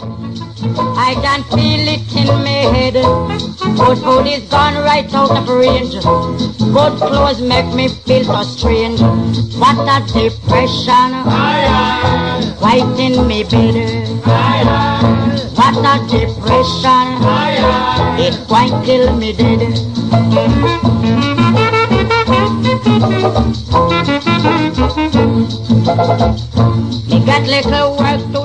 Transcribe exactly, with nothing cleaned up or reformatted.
I can feel it in my head. Good food is gone right out of range. Good clothes make me feel so strange. What a depression. Aye, aye. Right in me bed. Aye, aye. What a depression. Aye, aye. It quite kill me dead. Me got little work to